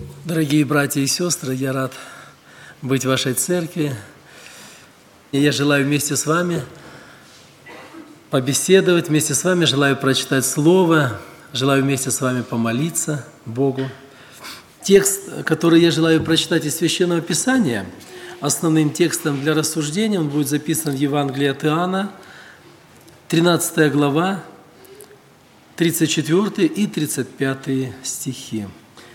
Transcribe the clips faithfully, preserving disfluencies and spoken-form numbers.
Дорогие братья и сестры, я рад быть в вашей церкви. И я желаю вместе с вами побеседовать, вместе с вами желаю прочитать Слово, желаю вместе с вами помолиться Богу. Текст, который я желаю прочитать из Священного Писания, основным текстом для рассуждения, он будет записан в Евангелии от Иоанна, тринадцатая глава, тридцать четвёртый и тридцать пятый стихи.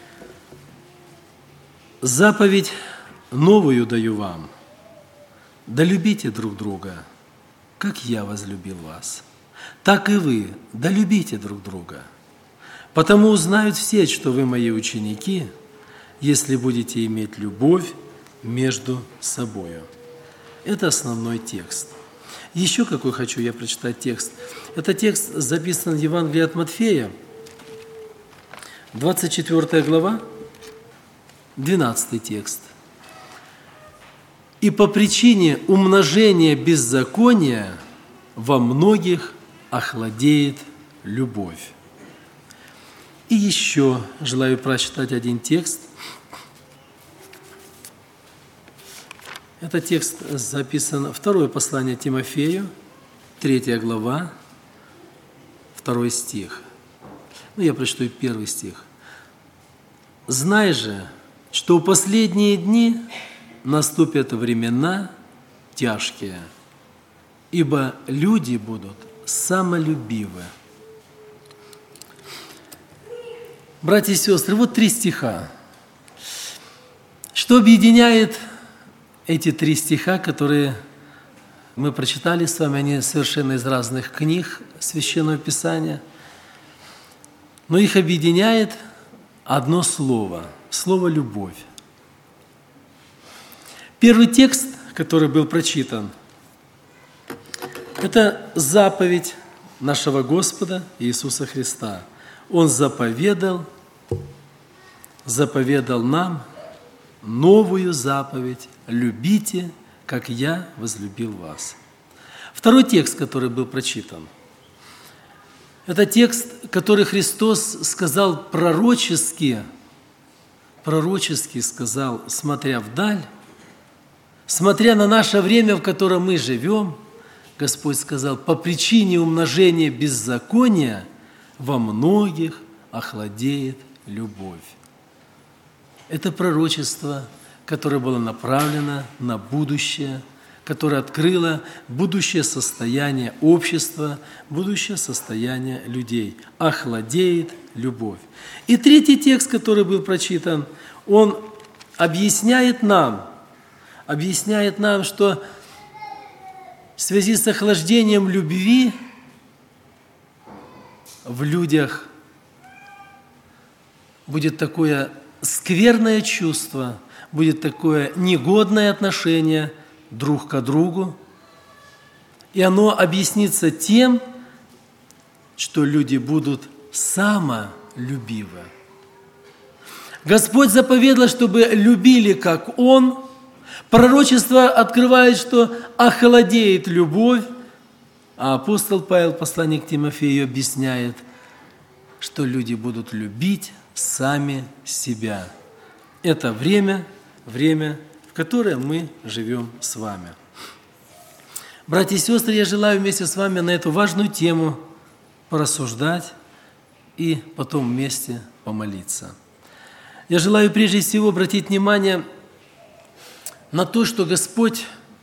«Заповедь новую даю вам, да любите друг друга, как я возлюбил вас. Так и вы, да любите друг друга. Потому узнают все, что вы мои ученики, если будете иметь любовь между собою». Это основной текст. Еще какой хочу я прочитать текст. Это текст записан в Евангелии от Матфея, двадцать четвёртая глава, двенадцатый текст. «И по причине умножения беззакония во многих охладеет любовь». И еще желаю прочитать один текст. Этот текст записан второе послание Тимофею, третья глава, второй стих. Ну, я прочту первый стих. «Знай же, что в последние дни наступят времена тяжкие, ибо люди будут самолюбивы». Братья и сестры, вот три стиха. Что объединяет эти три стиха, которые мы прочитали с вами? Они совершенно из разных книг Священного Писания, но их объединяет одно слово – слово «любовь». Первый текст, который был прочитан, это заповедь нашего Господа Иисуса Христа. Он заповедал, заповедал нам новую заповедь: «Любите, как я возлюбил вас». Второй текст, который был прочитан, это текст, который Христос сказал пророчески, пророчески сказал, смотря вдаль, смотря на наше время, в котором мы живем, Господь сказал: по причине умножения беззакония во многих охладеет любовь. Это пророчество, которое было направлено на будущее, которое открыло будущее состояние общества, будущее состояние людей. Охладеет любовь. И третий текст, который был прочитан, он объясняет нам, объясняет нам, что в связи с охлаждением любви в людях будет такое скверное чувство, будет такое негодное отношение друг к другу, и оно объяснится тем, что люди будут самолюбивы. Господь заповедал, чтобы любили, как Он. Пророчество открывает, что охладеет любовь, а апостол Павел, посланник к Тимофею, объясняет, что люди будут любить сами себя. Это время, время, в которое мы живем с вами. Братья и сестры, я желаю вместе с вами на эту важную тему порассуждать и потом вместе помолиться. Я желаю прежде всего обратить внимание на то, что Господь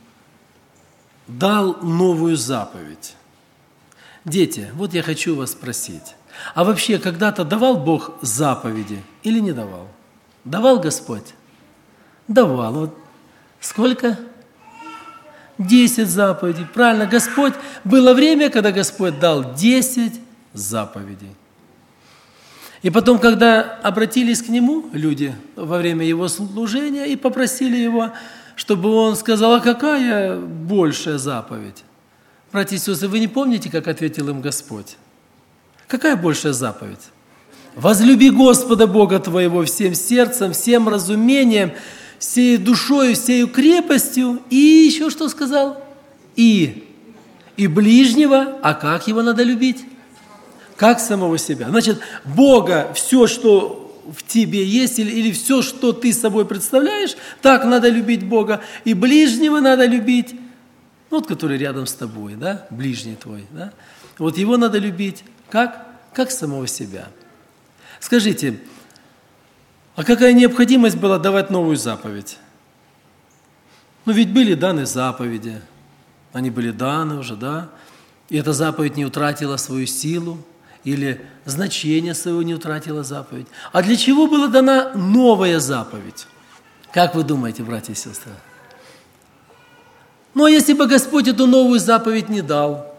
дал новую заповедь. Дети, вот я хочу вас спросить, а вообще когда-то давал Бог заповеди или не давал? Давал Господь? Давал. Вот сколько? Десять заповедей. Правильно, Господь, было время, когда Господь дал десять заповедей. И потом, когда обратились к Нему люди во время Его служения и попросили Его, чтобы Он сказал: а какая большая заповедь? Братья и сестры, вы не помните, как ответил им Господь? Какая большая заповедь? «Возлюби Господа Бога твоего всем сердцем, всем разумением, всей душою, всею крепостью». И еще что сказал? И. И ближнего. А как его надо любить? Как самого себя. Значит, Бога, все, что в тебе есть, или, или все, что ты собой представляешь, так надо любить Бога, и ближнего надо любить, ну, вот который рядом с тобой, да, ближний твой, да, вот его надо любить как? Как самого себя. Скажите, а какая необходимость была давать новую заповедь? Ну, ведь были даны заповеди, они были даны уже, да, и эта заповедь не утратила свою силу, или значение своего не утратила заповедь. А для чего была дана новая заповедь? Как вы думаете, братья и сестры? Ну, а если бы Господь эту новую заповедь не дал?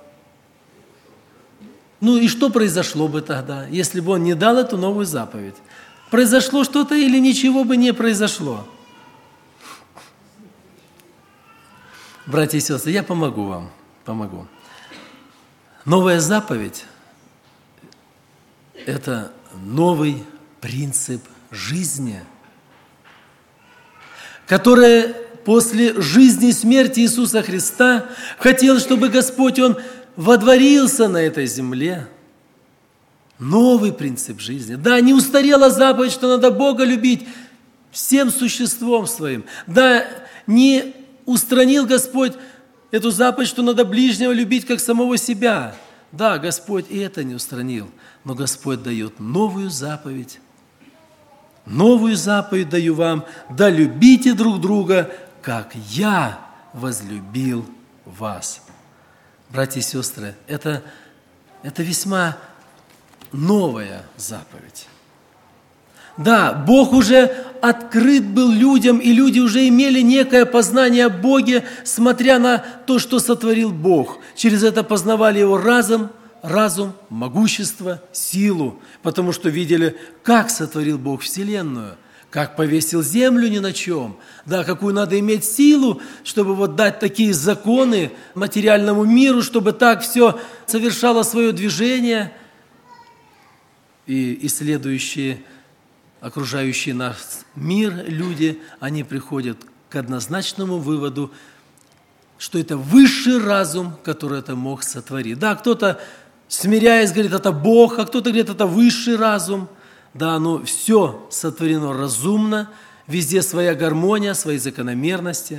Ну, и что произошло бы тогда, если бы Он не дал эту новую заповедь? Произошло что-то или ничего бы не произошло? Братья и сестры, я помогу вам, помогу. Новая заповедь – это новый принцип жизни, который после жизни и смерти Иисуса Христа хотел, чтобы Господь, Он водворился на этой земле. Новый принцип жизни. Да, не устарела заповедь, что надо Бога любить всем существом своим. Да, не устранил Господь эту заповедь, что надо ближнего любить, как самого себя. Да, Господь и это не устранил. Но Господь дает новую заповедь. Новую заповедь даю вам: да любите друг друга, как я возлюбил вас. Братья и сестры, это, это весьма новая заповедь. Да, Бог уже открыт был людям, и люди уже имели некое познание о Боге, смотря на то, что сотворил Бог. Через это познавали Его разум, разум, могущество, силу, потому что видели, как сотворил Бог вселенную, как повесил землю ни на чем, да, какую надо иметь силу, чтобы вот дать такие законы материальному миру, чтобы так все совершало свое движение. И исследующие окружающий нас мир люди, они приходят к однозначному выводу, что это высший разум, который это мог сотворить. Да, кто-то, смиряясь, говорит, это Бог, а кто-то говорит, это высший разум. Да, но все сотворено разумно, везде своя гармония, свои закономерности.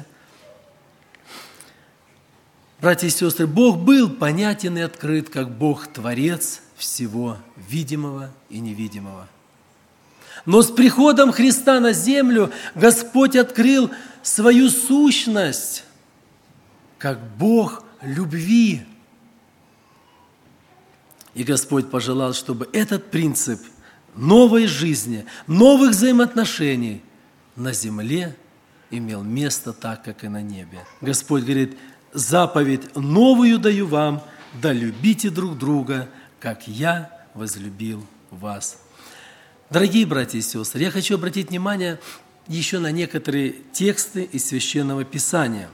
Братья и сестры, Бог был понятен и открыт, как Бог-творец всего видимого и невидимого. Но с приходом Христа на землю Господь открыл свою сущность, как Бог любви. И Господь пожелал, чтобы этот принцип новой жизни, новых взаимоотношений на земле имел место так, как и на небе. Господь говорит: заповедь новую даю вам, да любите друг друга, как я возлюбил вас. Дорогие братья и сестры, я хочу обратить внимание еще на некоторые тексты из Священного Писания.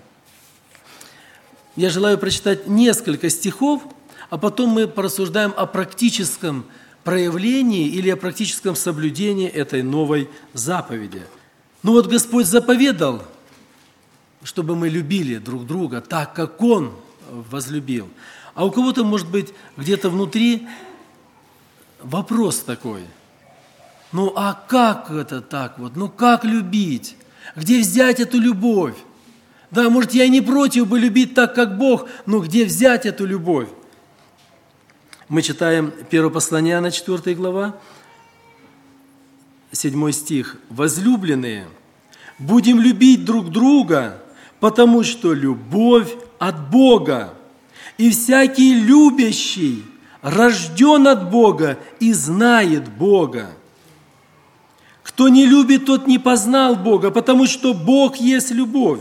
Я желаю прочитать несколько стихов, а потом мы порассуждаем о практическом проявлении или о практическом соблюдении этой новой заповеди. Ну вот Господь заповедал, чтобы мы любили друг друга так, как Он возлюбил. А у кого-то, может быть, где-то внутри вопрос такой: ну а как это так вот? Ну как любить? Где взять эту любовь? Да, может, я и не против бы любить так, как Бог, но где взять эту любовь? Мы читаем первое послание Иоанна, четвёртая глава, седьмой стих. «Возлюбленные, будем любить друг друга, потому что любовь от Бога, и всякий любящий рожден от Бога и знает Бога. Кто не любит, тот не познал Бога, потому что Бог есть любовь».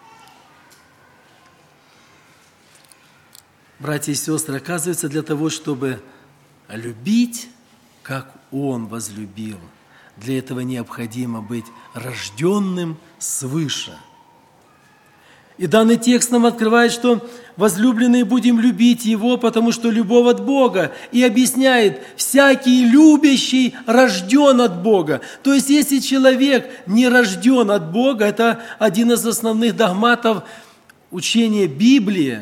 Братья и сестры, оказывается, для того, чтобы любить, как Он возлюбил, для этого необходимо быть рожденным свыше. И данный текст нам открывает, что возлюбленные будем любить Его, потому что любовь от Бога. И объясняет: всякий любящий рожден от Бога. То есть, если человек не рожден от Бога, это один из основных догматов учения Библии,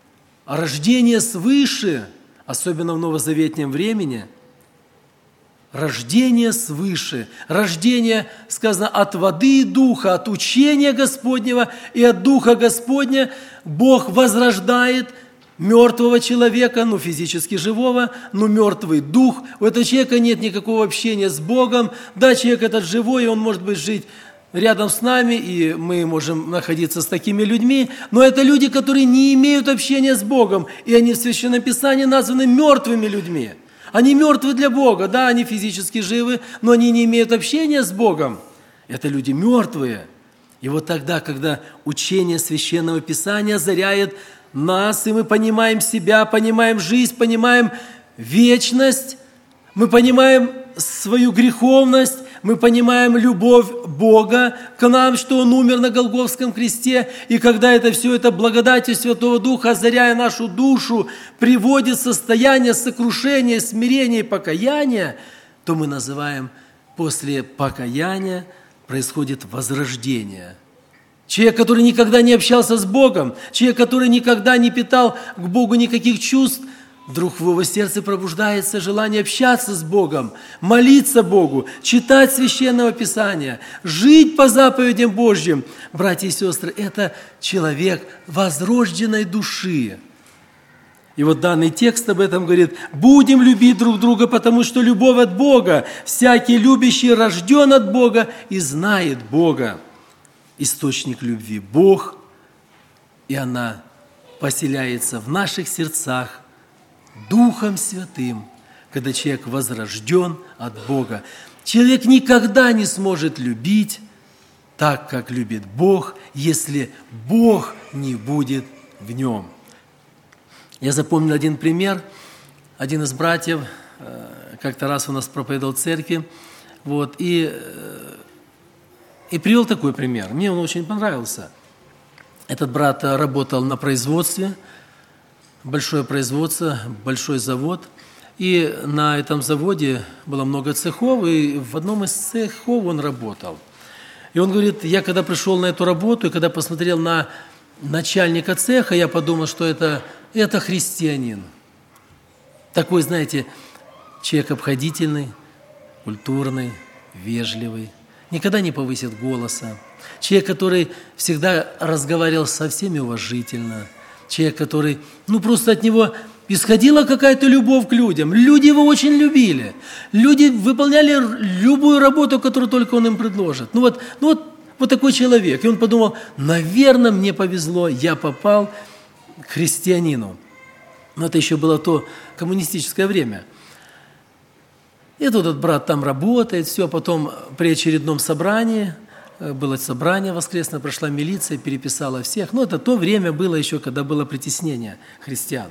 рождение свыше, особенно в новозаветнем времени, рождение свыше, рождение, сказано, от воды и духа, от учения Господнего и от Духа Господня Бог возрождает мертвого человека, ну физически живого, но мертвый дух. У этого человека нет никакого общения с Богом. Да, человек этот живой, и он может быть жить рядом с нами, и мы можем находиться с такими людьми, но это люди, которые не имеют общения с Богом, и они в Священном Писании названы мертвыми людьми. Они мертвы для Бога, да, они физически живы, но они не имеют общения с Богом. Это люди мертвые. И вот тогда, когда учение Священного Писания озаряет нас, и мы понимаем себя, понимаем жизнь, понимаем вечность, мы понимаем свою греховность, мы понимаем любовь Бога к нам, что Он умер на Голгофском кресте, и когда это все это благодатью Святого Духа, озаряя нашу душу, приводит в состояние сокрушения, смирения и покаяния, то мы называем после покаяния происходит возрождение. Человек, который никогда не общался с Богом, человек, который никогда не питал к Богу никаких чувств, вдруг в его сердце пробуждается желание общаться с Богом, молиться Богу, читать Священное Писание, жить по заповедям Божьим. Братья и сестры, это человек возрожденной души. И вот данный текст об этом говорит: «Будем любить друг друга, потому что любовь от Бога. Всякий любящий рожден от Бога и знает Бога». Источник любви – Бог, и она поселяется в наших сердцах Духом Святым, когда человек возрожден от Бога. Человек никогда не сможет любить так, как любит Бог, если Бог не будет в нем. Я запомнил один пример. Один из братьев как-то раз у нас проповедовал в церкви, вот, и, и привел такой пример. Мне он очень понравился. Этот брат работал на производстве, большое производство, большой завод. И на этом заводе было много цехов, и в одном из цехов он работал. И он говорит: я когда пришел на эту работу, и когда посмотрел на начальника цеха, я подумал, что это, это христианин. Такой, знаете, человек обходительный, культурный, вежливый, никогда не повысит голоса. Человек, который всегда разговаривал со всеми уважительно. Человек, который, ну просто от него исходила какая-то любовь к людям. Люди его очень любили. Люди выполняли любую работу, которую только он им предложит. Ну вот, ну вот, вот такой человек. И он подумал: наверное, мне повезло, я попал к христианину. Но это еще было то коммунистическое время. И тут этот брат там работает, все, потом при очередном собрании, было собрание воскресное, прошла милиция, переписала всех. Ну, это то время было еще, когда было притеснение христиан.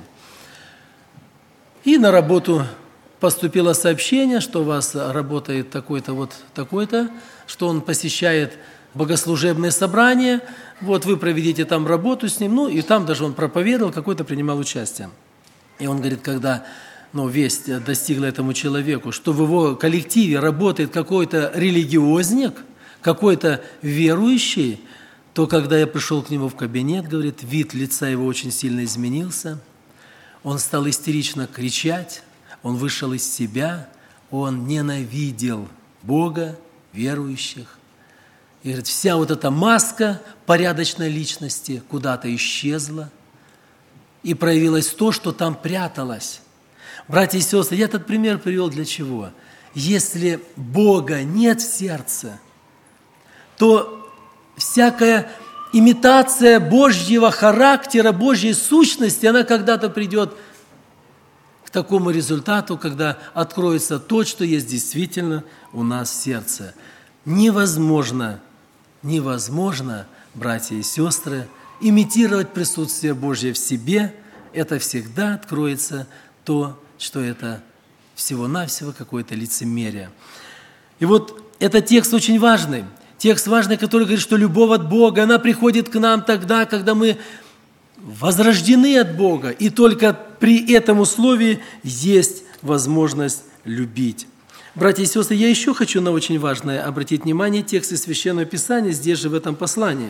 И на работу поступило сообщение, что у вас работает такой-то, вот такой-то, что он посещает богослужебные собрания, вот вы проведите там работу с ним, ну, и там даже он проповедовал, какой-то принимал участие. И он говорит, когда ну, весть достигла этому человеку, что в его коллективе работает какой-то религиозник, какой-то верующий, то когда я пришел к нему в кабинет, говорит, вид лица его очень сильно изменился, он стал истерично кричать, он вышел из себя, он ненавидел Бога, верующих. И говорит, вся вот эта маска порядочной личности куда-то исчезла, и проявилось то, что там пряталось. Братья и сестры, я этот пример привел для чего? Если Бога нет в сердце, то всякая имитация Божьего характера, Божьей сущности, она когда-то придет к такому результату, когда откроется то, что есть действительно у нас в сердце. Невозможно, невозможно, братья и сестры, имитировать присутствие Божье в себе. Это всегда откроется то, что это всего-навсего какое-то лицемерие. И вот этот текст очень важный. Текст важный, который говорит, что любовь от Бога, она приходит к нам тогда, когда мы возрождены от Бога. И только при этом условии есть возможность любить. Братья и сестры, я еще хочу на очень важное обратить внимание. Текст из Священного Писания здесь же в этом послании.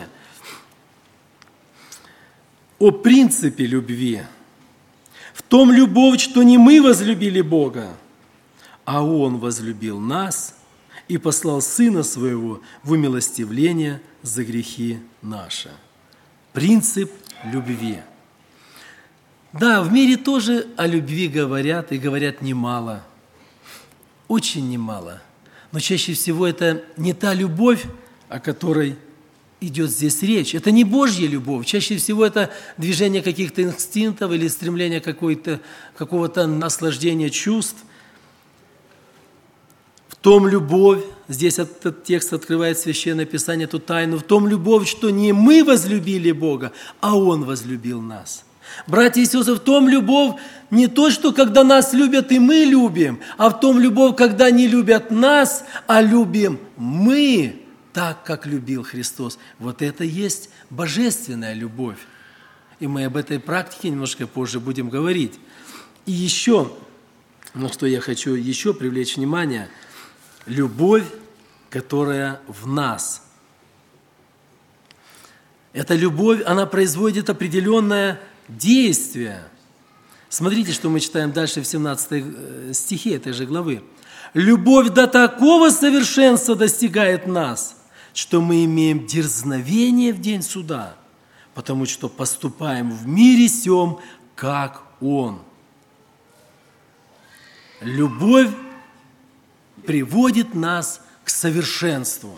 О принципе любви. В том любовь, что не мы возлюбили Бога, а Он возлюбил нас и послал Сына Своего в умилостивление за грехи наши». Принцип любви. Да, в мире тоже о любви говорят, и говорят немало, очень немало. Но чаще всего это не та любовь, о которой идет здесь речь. Это не Божья любовь. Чаще всего это движение каких-то инстинктов или стремление какой-то, какого-то наслаждения чувств. В том любовь, здесь этот текст открывает Священное Писание, эту тайну, в том любовь, что не мы возлюбили Бога, а Он возлюбил нас. Братья и сестры, в том любовь не то, что когда нас любят и мы любим, а в том любовь, когда не любят нас, а любим мы так, как любил Христос. Вот это и есть божественная любовь. И мы об этой практике немножко позже будем говорить. И еще, на что я хочу еще привлечь внимание, любовь, которая в нас. Эта любовь, она производит определенное действие. Смотрите, что мы читаем дальше в семнадцатой стихе этой же главы. «Любовь до такого совершенства достигает нас, что мы имеем дерзновение в день суда, потому что поступаем в мире сем, как Он». Любовь приводит нас к совершенству.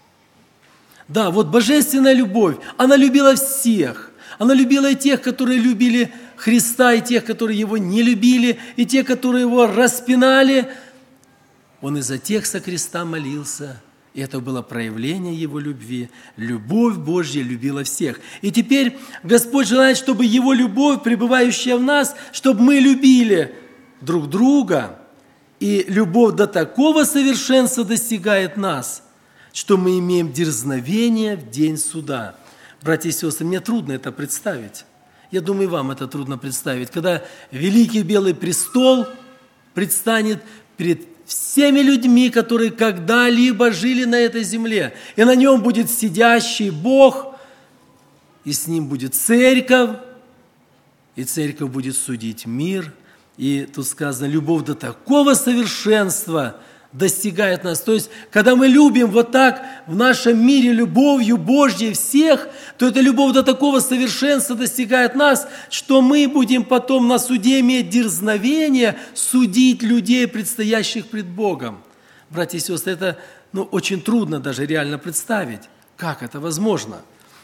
Да, вот божественная любовь, она любила всех. Она любила и тех, которые любили Христа, и тех, которые Его не любили, и тех, которые Его распинали. Он и за тех со креста молился. И это было проявление Его любви. Любовь Божья любила всех. И теперь Господь желает, чтобы Его любовь, пребывающая в нас, чтобы мы любили друг друга. И любовь до такого совершенства достигает нас, что мы имеем дерзновение в день суда. Братья и сестры, мне трудно это представить. Я думаю, вам это трудно представить. Когда великий белый престол предстанет перед всеми людьми, которые когда-либо жили на этой земле. И на нем будет сидящий Бог, и с ним будет церковь, и церковь будет судить мир. И тут сказано, любовь до такого совершенства достигает нас. То есть, когда мы любим вот так в нашем мире любовью Божьей всех, то эта любовь до такого совершенства достигает нас, что мы будем потом на суде иметь дерзновение судить людей, предстоящих пред Богом. Братья и сестры, это ну, очень трудно даже реально представить, как это возможно.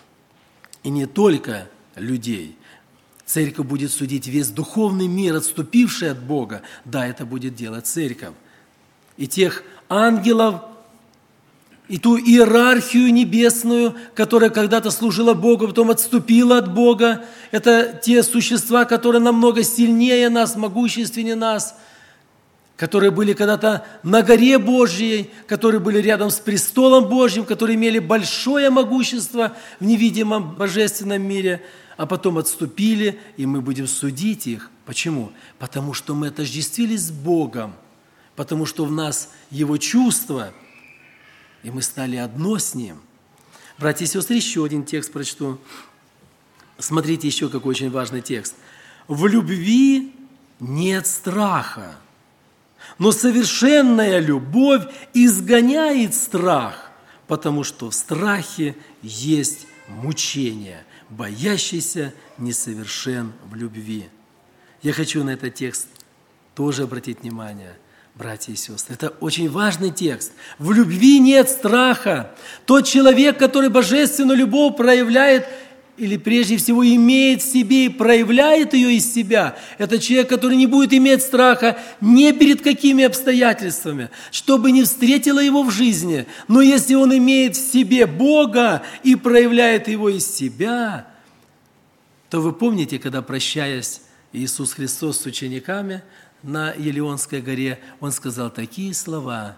И не только людей. Церковь будет судить весь духовный мир, отступивший от Бога. Да, это будет делать церковь. И тех ангелов, и ту иерархию небесную, которая когда-то служила Богу, потом отступила от Бога. Это те существа, которые намного сильнее нас, могущественнее нас, которые были когда-то на горе Божьей, которые были рядом с престолом Божьим, которые имели большое могущество в невидимом божественном мире, а потом отступили, и мы будем судить их. Почему? Потому что мы отождествились с Богом, потому что в нас Его чувства, и мы стали одно с Ним. Братья и сестры, еще один текст прочту. Смотрите, еще какой очень важный текст. «В любви нет страха, но совершенная любовь изгоняет страх, потому что в страхе есть мучение, боящийся несовершен в любви». Я хочу на этот текст тоже обратить внимание. Братья и сестры, это очень важный текст. В любви нет страха. Тот человек, который божественную любовь проявляет, или прежде всего имеет в себе и проявляет ее из себя, это человек, который не будет иметь страха ни перед какими обстоятельствами, что бы ни встретило его в жизни. Но если он имеет в себе Бога и проявляет его из себя, то вы помните, когда, прощаясь, Иисус Христос с учениками на Елеонской горе, Он сказал такие слова: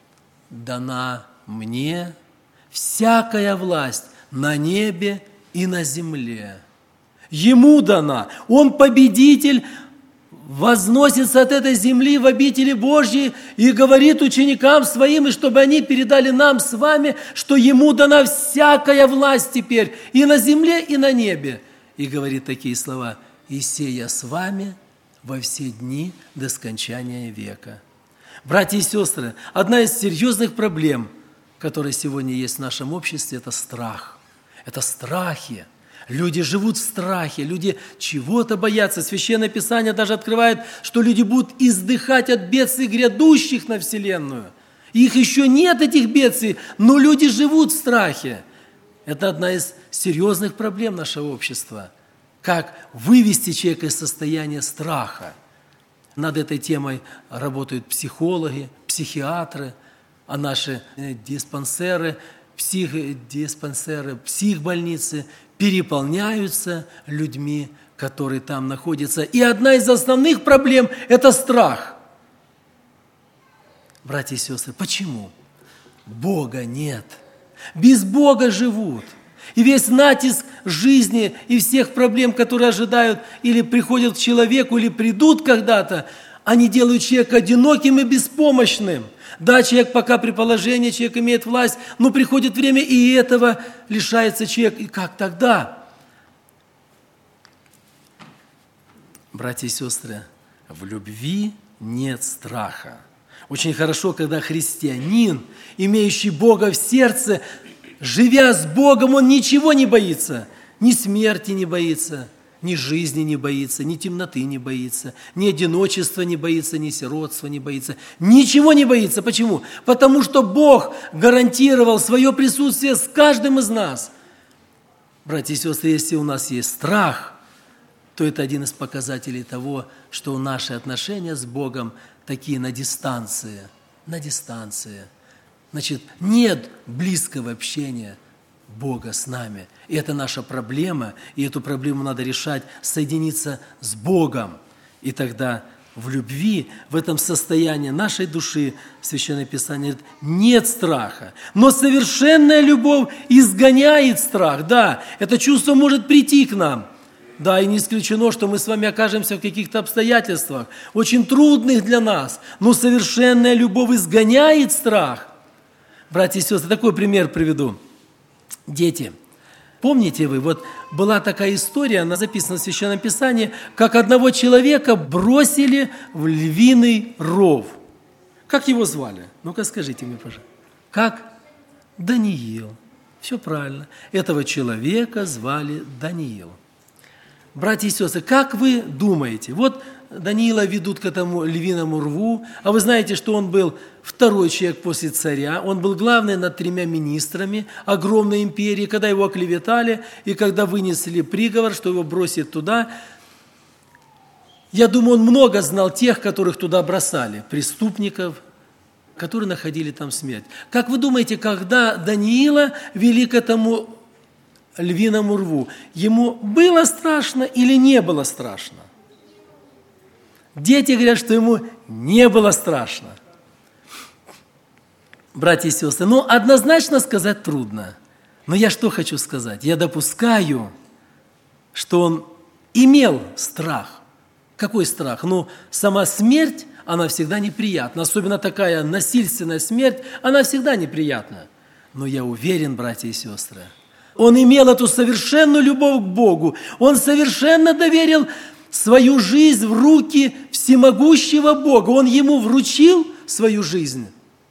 «Дана мне всякая власть на небе и на земле». Ему дана. Он победитель, возносится от этой земли в обители Божьи и говорит ученикам своим, и чтобы они передали нам с вами, что Ему дана всякая власть теперь и на земле, и на небе. И говорит такие слова: «И сея с вами во все дни до скончания века». Братья и сестры, одна из серьезных проблем, которая сегодня есть в нашем обществе, это страх. Это страхи. Люди живут в страхе, люди чего-то боятся. Священное Писание даже открывает, что люди будут издыхать от бедствий, грядущих на вселенную. Их еще нет, этих бедствий, но люди живут в страхе. Это одна из серьезных проблем нашего общества. Как вывести человека из состояния страха. Над этой темой работают психологи, психиатры, а наши диспансеры, психдиспансеры, психбольницы переполняются людьми, которые там находятся. И одна из основных проблем – это страх. Братья и сестры, почему? Бога нет. Без Бога живут. И весь натиск жизни и всех проблем, которые ожидают или приходят к человеку, или придут когда-то, они делают человека одиноким и беспомощным. Да, человек пока при положении, человек имеет власть, но приходит время, и этого лишается человек. И как тогда? Братья и сестры, в любви нет страха. Очень хорошо, когда христианин, имеющий Бога в сердце, живя с Богом, он ничего не боится. Ни смерти не боится, ни жизни не боится, ни темноты не боится, ни одиночества не боится, ни сиротства не боится. Ничего не боится. Почему? Потому что Бог гарантировал свое присутствие с каждым из нас. Братья и сестры, если у нас есть страх, то это один из показателей того, что наши отношения с Богом такие на дистанции, на дистанции. Значит, нет близкого общения Бога с нами. И это наша проблема, и эту проблему надо решать, соединиться с Богом. И тогда в любви, в этом состоянии нашей души, Священное Писание говорит, нет страха. Но совершенная любовь изгоняет страх. Да, это чувство может прийти к нам. Да, и не исключено, что мы с вами окажемся в каких-то обстоятельствах, очень трудных для нас, но совершенная любовь изгоняет страх. Братья и сестры, такой пример приведу. Дети, помните вы, вот была такая история, она записана в Священном Писании, как одного человека бросили в львиный ров. Как его звали? Ну-ка скажите мне, пожалуйста. Как? Даниил. Все правильно. Этого человека звали Даниил. Братья и сестры, как вы думаете, вот Даниила ведут к этому львиному рву, а вы знаете, что он был второй человек после царя, он был главный над тремя министрами огромной империи, когда его оклеветали и когда вынесли приговор, что его бросят туда. Я думаю, он много знал тех, которых туда бросали, преступников, которые находили там смерть. Как вы думаете, когда Даниила вели к этому львиному рву, ему было страшно или не было страшно? Дети говорят, что ему не было страшно. Братья и сестры, ну, однозначно сказать трудно. Но я что хочу сказать? Я допускаю, что он имел страх. Какой страх? Ну, сама смерть, она всегда неприятна. Особенно такая насильственная смерть, она всегда неприятна. Но я уверен, братья и сестры, он имел эту совершенную любовь к Богу. Он совершенно доверил свою жизнь в руки всемогущего Бога. Он ему вручил свою жизнь.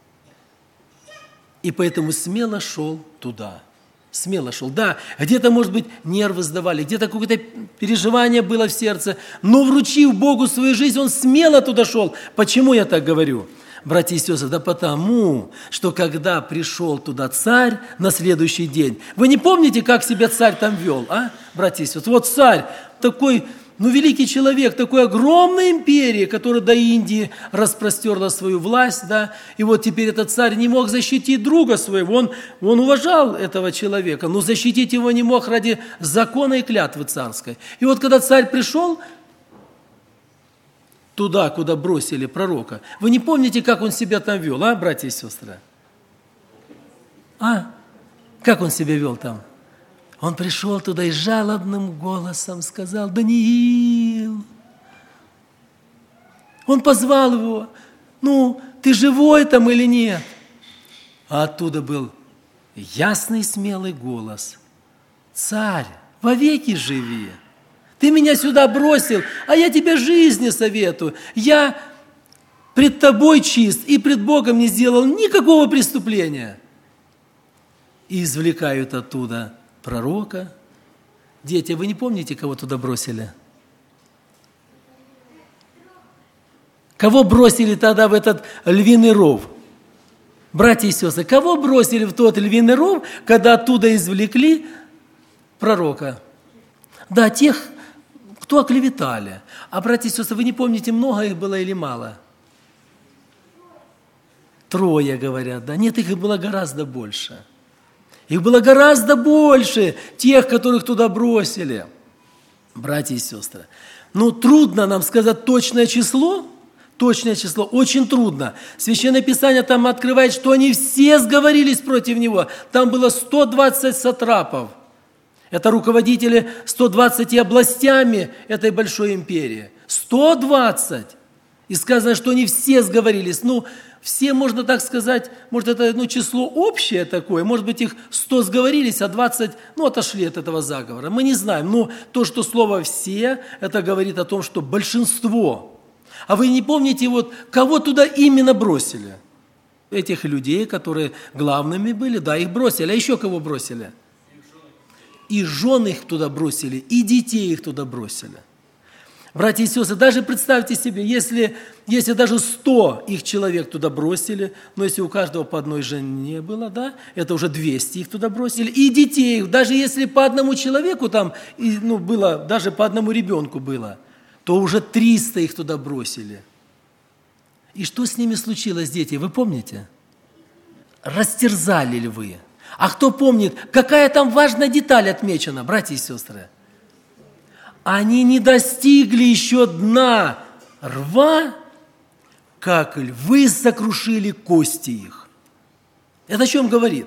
И поэтому смело шел туда. Смело шел. Да, где-то, может быть, нервы сдавали, где-то какое-то переживание было в сердце. Но вручив Богу свою жизнь, он смело туда шел. Почему я так говорю? Братья и сестры, да потому, что когда пришел туда царь на следующий день, вы не помните, как себя царь там вел, а, братья и сестры? Вот царь, такой, ну, великий человек, такой огромной империи, которая до Индии распростерла свою власть, да, и вот теперь этот царь не мог защитить друга своего, он, он уважал этого человека, но защитить его не мог ради закона и клятвы царской. И вот когда царь пришел туда, куда бросили пророка. Вы не помните, как он себя там вел, а, братья и сестры? А? Как он себя вел там? Он пришел туда и жалобным голосом сказал: «Даниил!» Он позвал его: «Ну, ты живой там или нет?» А оттуда был ясный, смелый голос: «Царь, вовеки живи! Ты меня сюда бросил, а я тебе жизни советую. Я пред тобой чист и пред Богом не сделал никакого преступления. И извлекают оттуда пророка. Дети, вы не помните, кого туда бросили? Кого бросили тогда в этот львиный ров? Братья и сестры, кого бросили в тот львиный ров, когда оттуда извлекли пророка? Да, тех, кто оклеветали. А, братья и сестры, вы не помните, много их было или мало? Трое, говорят, да? Нет, их было гораздо больше. Их было гораздо больше, тех, которых туда бросили. Братья и сестры, ну, трудно нам сказать точное число, точное число, очень трудно. Священное Писание там открывает, что они все сговорились против него. Там было сто двадцать сатрапов. Это руководители ста двадцати областями этой большой империи. сто двадцать. И сказано, что они все сговорились. Ну, все, можно так сказать, может, это ну, число общее такое, может быть, их сто сговорились, а двадцать, ну, отошли от этого заговора. Мы не знаем, но то, что слово «все», это говорит о том, что большинство. А вы не помните, вот, кого туда именно бросили? Этих людей, которые главными были, да, их бросили. А еще кого бросили? И жен их туда бросили, и детей их туда бросили. Братья и сестры, даже представьте себе, если, если даже сто их человек туда бросили, но если у каждого по одной жене было, да, это уже двести их туда бросили, и детей, даже если по одному человеку там, и, ну, было, даже по одному ребенку было, то уже триста их туда бросили. И что с ними случилось, дети, вы помните? Растерзали львы. А кто помнит, какая там важная деталь отмечена, братья и сестры? Они не достигли еще дна рва, как львы сокрушили кости их. Это о чем говорит?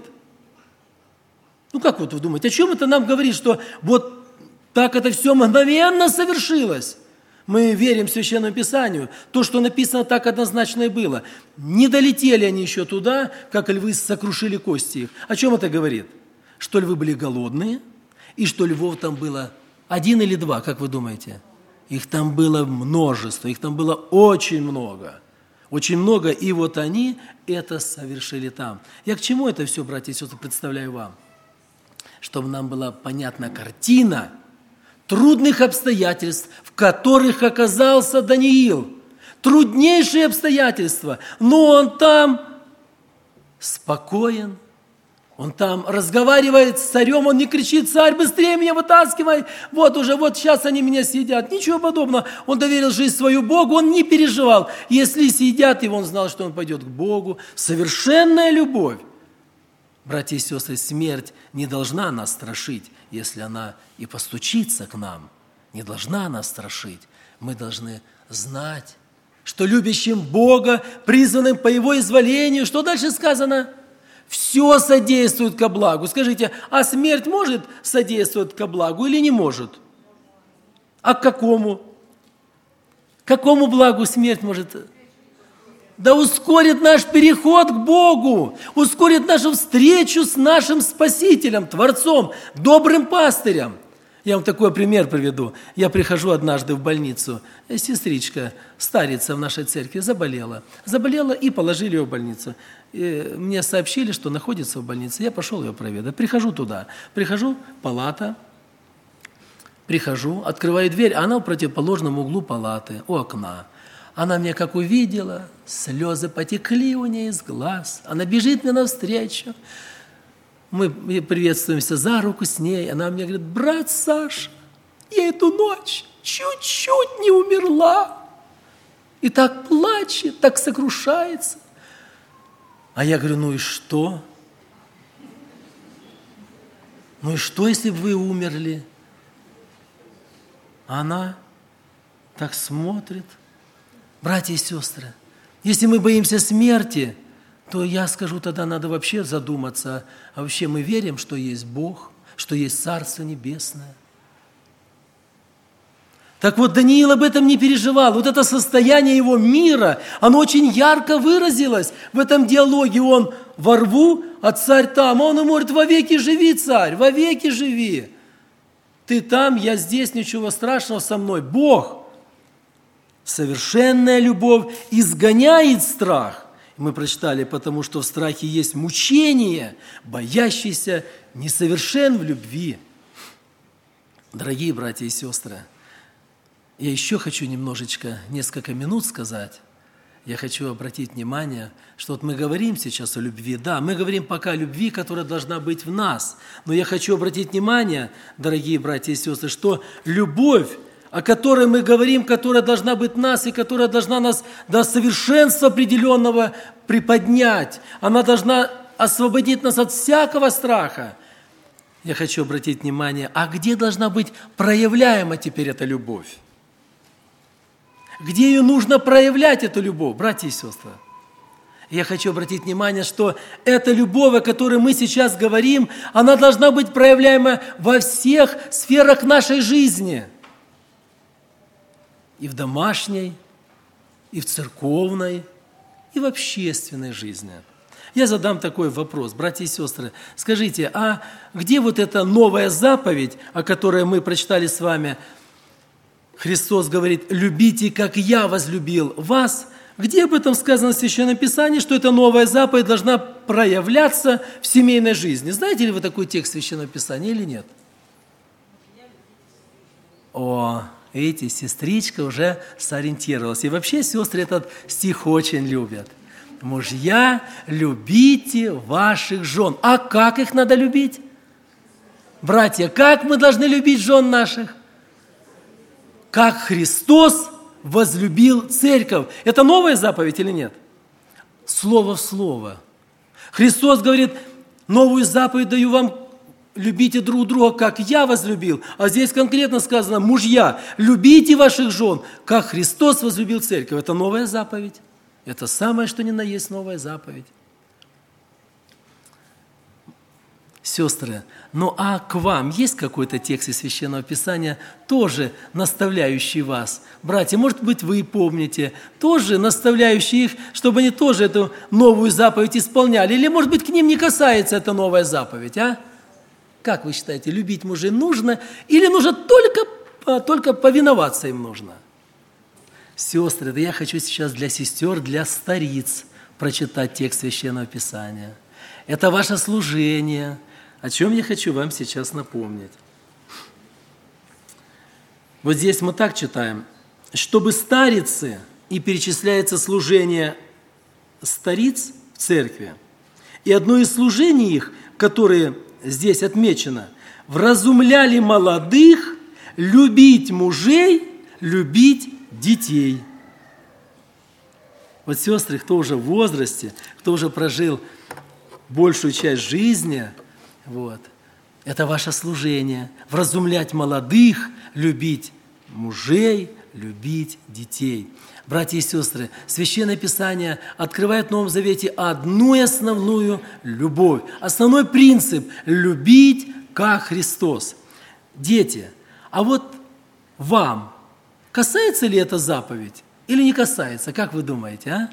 Ну, как вот вы думаете, о чем это нам говорит, что вот так это все мгновенно совершилось? Мы верим Священному Писанию. То, что написано, так однозначно и было. Не долетели они еще туда, как львы сокрушили кости их. О чем это говорит? Что львы были голодные, и что львов там было один или два, как вы думаете? Их там было множество, их там было очень много. Очень много, и вот они это совершили там. Я к чему это все, братья и сестры, представляю вам? Чтобы нам была понятна картина трудных обстоятельств, в которых оказался Даниил. Труднейшие обстоятельства, но он там спокоен, он там разговаривает с царем, он не кричит: «Царь, быстрее меня вытаскивай, вот уже, вот сейчас они меня съедят». Ничего подобного. Он доверил жизнь свою Богу, он не переживал. Если съедят его, он знал, что он пойдет к Богу. Совершенная любовь. Братья и сестры, смерть не должна нас страшить, если она и постучится к нам. Не должна нас страшить. Мы должны знать, что любящим Бога, призванным по Его изволению, что дальше сказано? Все содействует ко благу. Скажите, а смерть может содействовать ко благу или не может? А к какому? К какому благу смерть может? Да ускорит наш переход к Богу, ускорит нашу встречу с нашим Спасителем, Творцом, добрым пастырем. Я вам такой пример приведу. Я прихожу однажды в больницу, сестричка, старица в нашей церкви, заболела. Заболела и положили ее в больницу. И мне сообщили, что находится в больнице. Я пошел ее проведать. Прихожу туда. Прихожу, палата. Прихожу, открываю дверь, а она в противоположном углу палаты, у окна. Она меня как увидела, слезы потекли у нее из глаз. Она бежит мне навстречу. Мы приветствуемся за руку с ней. Она мне говорит: брат Саша, я эту ночь чуть-чуть не умерла. И так плачет, так сокрушается. А я говорю: ну и что? Ну и что, если бы вы умерли? Она так смотрит. Братья и сестры, если мы боимся смерти, то я скажу, тогда надо вообще задуматься, а вообще мы верим, что есть Бог, что есть Царство Небесное. Так вот, Даниил об этом не переживал. Вот это состояние его мира, оно очень ярко выразилось в этом диалоге. Он во рву, а царь там, а он ему говорит: вовеки живи, царь, вовеки живи. Ты там, я здесь, ничего страшного со мной. Бог. Совершенная любовь изгоняет страх. Мы прочитали, потому что в страхе есть мучение, боящийся несовершен в любви. Дорогие братья и сестры, я еще хочу немножечко, несколько минут сказать. Я хочу обратить внимание, что вот мы говорим сейчас о любви. Да, мы говорим пока о любви, которая должна быть в нас. Но я хочу обратить внимание, дорогие братья и сестры, что любовь, о которой мы говорим, которая должна быть в нас и которая должна нас до совершенства определенного приподнять, она должна освободить нас от всякого страха. Я хочу обратить внимание, а где должна быть проявляема теперь эта любовь? Где ее нужно проявлять, эту любовь, братья и сестры? Я хочу обратить внимание, что эта любовь, о которой мы сейчас говорим, она должна быть проявляема во всех сферах нашей жизни. И в домашней, и в церковной, и в общественной жизни. Я задам такой вопрос, братья и сестры. Скажите, а где вот эта новая заповедь, о которой мы прочитали с вами? Христос говорит: «Любите, как я возлюбил вас». Где об этом сказано в Священном Писании, что эта новая заповедь должна проявляться в семейной жизни? Знаете ли вы такой текст Священного Писания или нет? О, видите, сестричка уже сориентировалась. И вообще сестры этот стих очень любят. «Мужья, любите ваших жен». А как их надо любить? Братья, как мы должны любить жен наших? Как Христос возлюбил церковь. Это новая заповедь или нет? Слово в слово. Христос говорит: новую заповедь даю вам, любите друг друга, как я возлюбил. А здесь конкретно сказано: мужья, любите ваших жен, как Христос возлюбил церковь. Это новая заповедь. Это самое, что ни на есть новая заповедь. Сестры, ну а к вам есть какой-то текст из Священного Писания, тоже наставляющий вас? Братья, может быть, вы помните, тоже наставляющий их, чтобы они тоже эту новую заповедь исполняли? Или, может быть, к ним не касается эта новая заповедь, а? Как вы считаете, любить мужей нужно или нужно только, только повиноваться им нужно? Сестры, да я хочу сейчас для сестер, для стариц прочитать текст Священного Писания. Это ваше служение, о чем я хочу вам сейчас напомнить. Вот здесь мы так читаем: «Чтобы старицы», и перечисляется служение стариц в церкви, и одно из служений их, которые здесь отмечено: «вразумляли молодых любить мужей, любить детей». Вот сестры, кто уже в возрасте, кто уже прожил большую часть жизни, вот, это ваше служение. Вразумлять молодых, любить мужей, любить детей. Братья и сестры, Священное Писание открывает в Новом Завете одну и основную любовь. Основной принцип – любить, как Христос. Дети, а вот вам касается ли эта заповедь или не касается? Как вы думаете, а?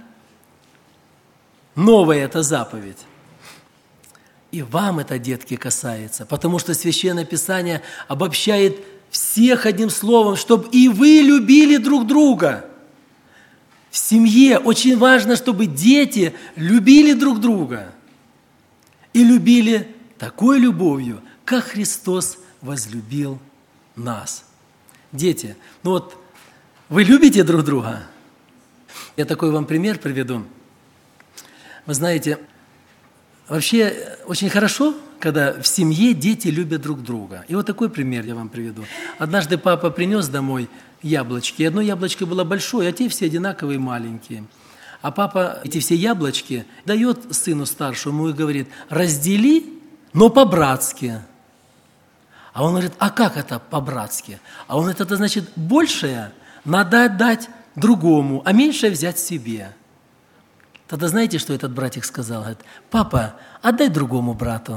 Новая эта заповедь. И вам это, детки, касается, потому что Священное Писание обобщает всех одним словом, чтобы и вы любили друг друга. В семье очень важно, чтобы дети любили друг друга и любили такой любовью, как Христос возлюбил нас. Дети, ну вот вы любите друг друга? Я такой вам пример приведу. Вы знаете, вообще очень хорошо, когда в семье дети любят друг друга. И вот такой пример я вам приведу. Однажды папа принес домой яблочки. И одно яблочко было большое, а те все одинаковые маленькие. А папа эти все яблочки дает сыну старшему и говорит: раздели, но по-братски. А он говорит: а как это по-братски? А он говорит: это значит, большее надо отдать другому, а меньшее взять себе. Тогда знаете, что этот братик сказал? Говорит: папа, отдай другому брату.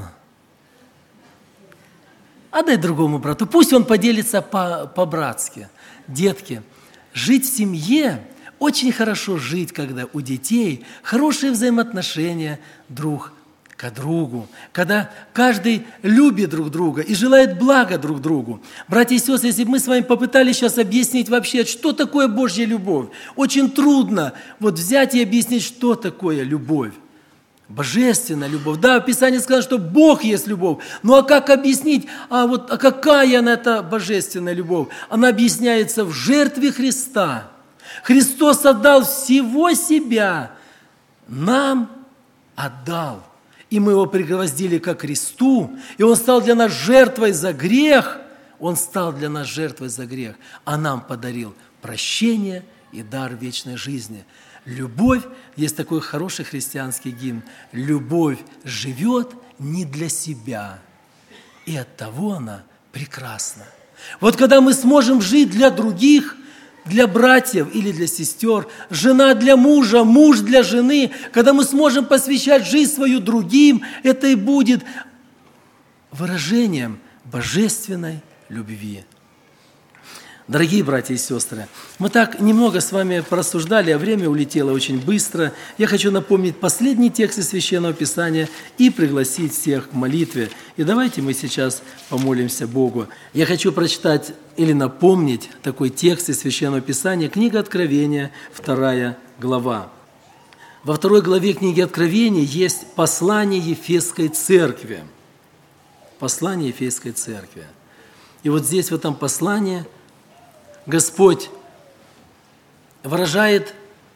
Отдай другому брату. Пусть он поделится по- по-братски. Детки, жить в семье, очень хорошо жить, когда у детей хорошие взаимоотношения друг к другу, когда каждый любит друг друга и желает блага друг другу. Братья и сестры, если бы мы с вами попытались сейчас объяснить вообще, что такое Божья любовь, очень трудно вот взять и объяснить, что такое любовь. Божественная любовь. Да, в Писании сказано, что Бог есть любовь. Ну а как объяснить, а вот а какая она, эта божественная любовь? Она объясняется в жертве Христа. Христос отдал всего себя, нам отдал. И мы его пригвоздили ко кресту, и он стал для нас жертвой за грех. Он стал для нас жертвой за грех, а нам подарил прощение и дар вечной жизни. Любовь, есть такой хороший христианский гимн, любовь живет не для себя, и оттого она прекрасна. Вот когда мы сможем жить для других, для братьев или для сестер, жена для мужа, муж для жены, когда мы сможем посвящать жизнь свою другим, это и будет выражением божественной любви. Дорогие братья и сестры, мы так немного с вами порассуждали, а время улетело очень быстро. Я хочу напомнить последний текст из Священного Писания и пригласить всех к молитве. И давайте мы сейчас помолимся Богу. Я хочу прочитать или напомнить такой текст из Священного Писания, книга Откровения, вторая глава. Во второй главе книги Откровения есть послание Ефесской церкви. Послание Ефесской церкви. И вот здесь, в этом послании, Господь выражает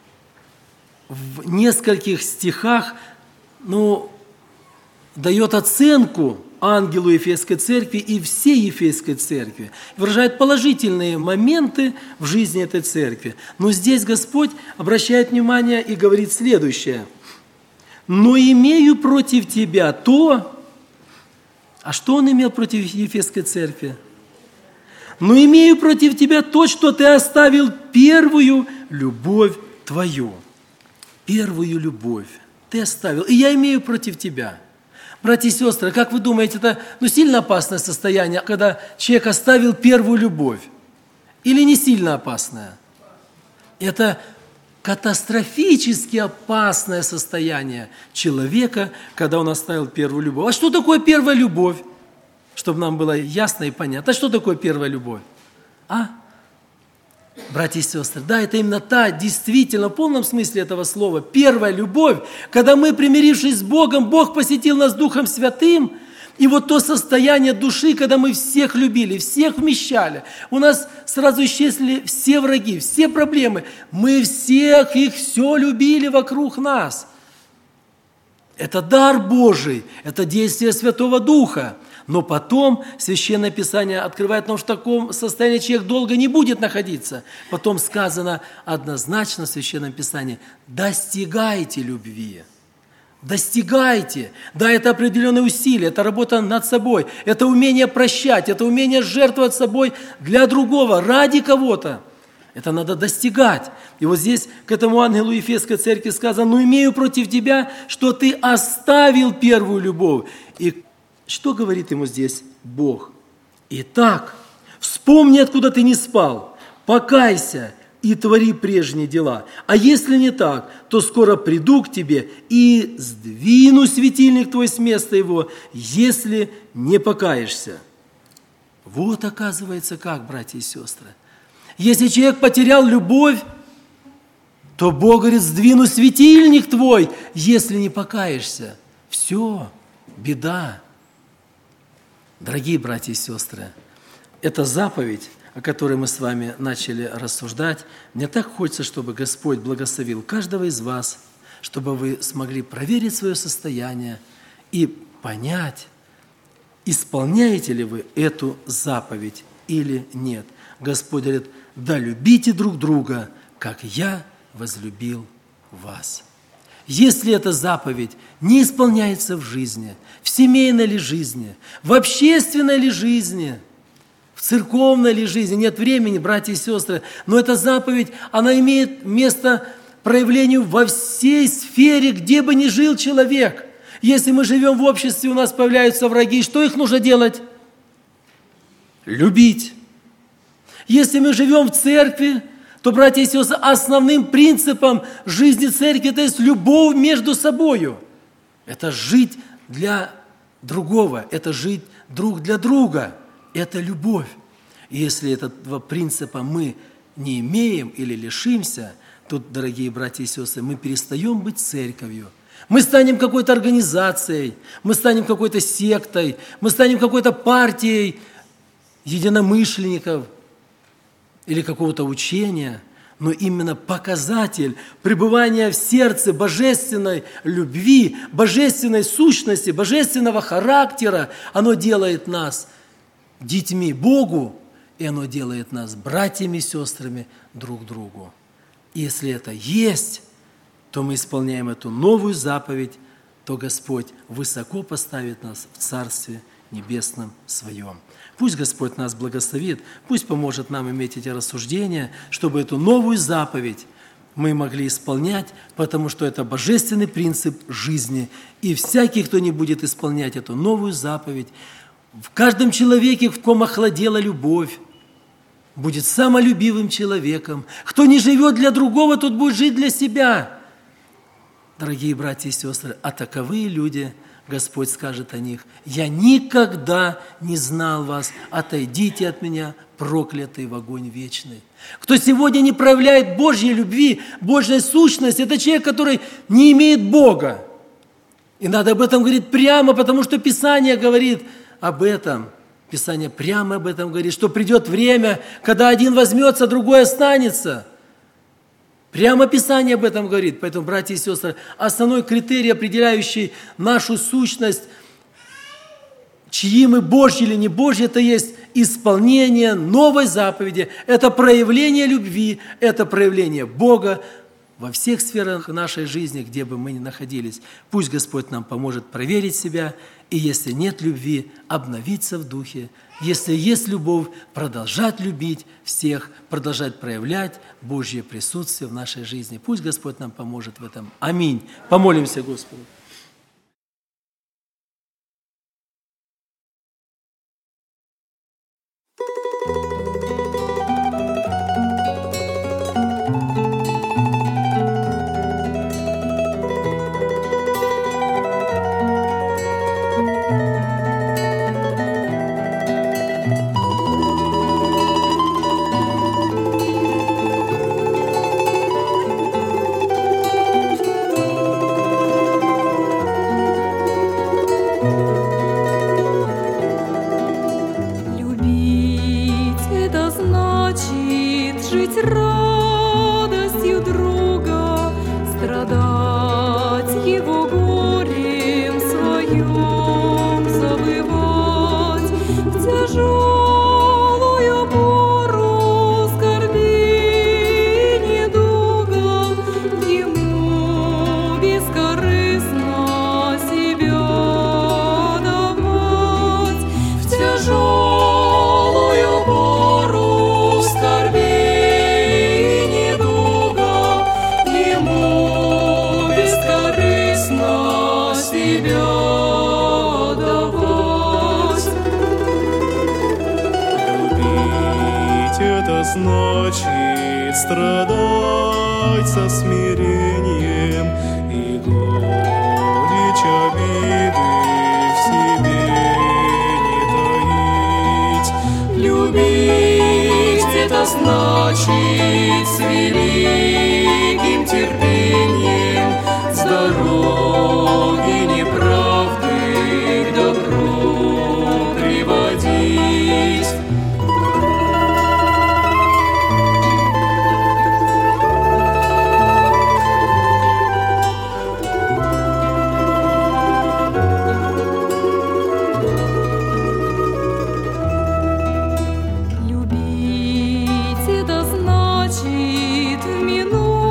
в нескольких стихах, ну, дает оценку ангелу Ефесской церкви и всей Ефесской церкви. Выражает положительные моменты в жизни этой церкви. Но здесь Господь обращает внимание и говорит следующее. «Но имею против тебя то...» А что он имел против Ефесской церкви? «Но имею против тебя то, что ты оставил первую любовь твою». Первую любовь ты оставил, и я имею против тебя. Братья и сестры, как вы думаете, это ну, сильно опасное состояние, когда человек оставил первую любовь? Или не сильно опасное? Это катастрофически опасное состояние человека, когда он оставил первую любовь. А что такое первая любовь? Чтобы нам было ясно и понятно. А что такое первая любовь? А? Братья и сестры, да, это именно та, действительно, в полном смысле этого слова, первая любовь, когда мы, примирившись с Богом, Бог посетил нас Духом Святым, и вот то состояние души, когда мы всех любили, всех вмещали, у нас сразу исчезли все враги, все проблемы, мы всех их все любили вокруг нас. Это дар Божий, это действие Святого Духа. Но потом Священное Писание открывает нам, что в таком состоянии человек долго не будет находиться. Потом сказано однозначно в Священном Писании: достигайте любви. Достигайте. Да, это определенные усилия, это работа над собой, это умение прощать, это умение жертвовать собой для другого, ради кого-то. Это надо достигать. И вот здесь к этому ангелу Ефесской церкви сказано: «Но имею против тебя, что ты оставил первую любовь». И что говорит ему здесь Бог? «Итак, вспомни, откуда ты не спал, покайся и твори прежние дела. А если не так, то скоро приду к тебе и сдвину светильник твой с места его, если не покаешься». Вот оказывается как, братья и сестры. Если человек потерял любовь, то Бог говорит: сдвину светильник твой, если не покаешься. Все, беда. Дорогие братья и сестры, эта заповедь, о которой мы с вами начали рассуждать, мне так хочется, чтобы Господь благословил каждого из вас, чтобы вы смогли проверить свое состояние и понять, исполняете ли вы эту заповедь или нет. Господь говорит: да любите друг друга, как я возлюбил вас. Если эта заповедь не исполняется в жизни, в семейной ли жизни, в общественной ли жизни, в церковной ли жизни, нет времени, братья и сестры, но эта заповедь, она имеет место проявлению во всей сфере, где бы ни жил человек. Если мы живем в обществе, у нас появляются враги, что их нужно делать? Любить. Если мы живем в церкви, то, братья и сестры, основным принципом жизни церкви – это есть любовь между собою. Это жить для другого, это жить друг для друга, это любовь. И если этого принципа мы не имеем или лишимся, тут, дорогие братья и сестры, мы перестаем быть церковью. Мы станем какой-то организацией, мы станем какой-то сектой, мы станем какой-то партией единомышленников или какого-то учения. Но именно показатель пребывания в сердце божественной любви, божественной сущности, божественного характера, оно делает нас детьми Богу, и оно делает нас братьями и сестрами друг другу. И если это есть, то мы исполняем эту новую заповедь, то Господь высоко поставит нас в Царстве Небесном Своем. Пусть Господь нас благословит, пусть поможет нам иметь эти рассуждения, чтобы эту новую заповедь мы могли исполнять, потому что это божественный принцип жизни. И всякий, кто не будет исполнять эту новую заповедь, в каждом человеке, в ком охладела любовь, будет самолюбивым человеком. Кто не живет для другого, тот будет жить для себя. Дорогие братья и сестры, а таковые люди, Господь скажет о них: «Я никогда не знал вас, отойдите от меня, проклятый в огонь вечный». Кто сегодня не проявляет Божьей любви, Божьей сущности, это человек, который не имеет Бога. И надо об этом говорить прямо, потому что Писание говорит об этом. Писание прямо об этом говорит, что придет время, когда один возьмется, другой останется. Прямо Писание об этом говорит. Поэтому, братья и сестры, основной критерий, определяющий нашу сущность, чьи мы Божьи или не Божьи, это есть исполнение новой заповеди, это проявление любви, это проявление Бога во всех сферах нашей жизни, где бы мы ни находились. Пусть Господь нам поможет проверить себя, и если нет любви, обновиться в духе. Если есть любовь, продолжать любить всех, продолжать проявлять Божье присутствие в нашей жизни. Пусть Господь нам поможет в этом. Аминь. Помолимся Господу. Значит страдать со смирением и горечь обиды в себе не таить. Любить — это значит с великим терпением с дороги неправды к добру приводить. Любить — это значит в минуту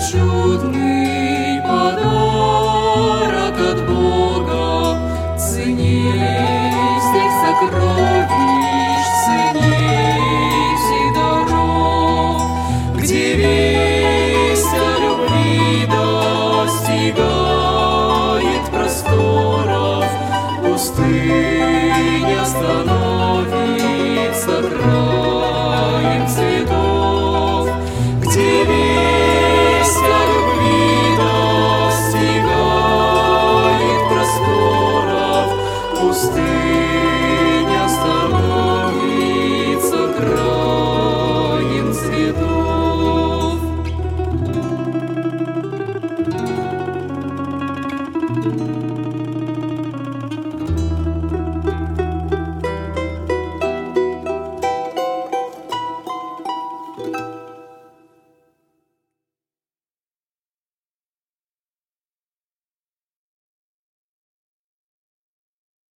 чудный подарок от Бога, ценней всех сокровищ, ценней всех даров, где весть о любви достигает просторов, пустыня становится краем цветов, где весть о любви достигает просторов, пустыня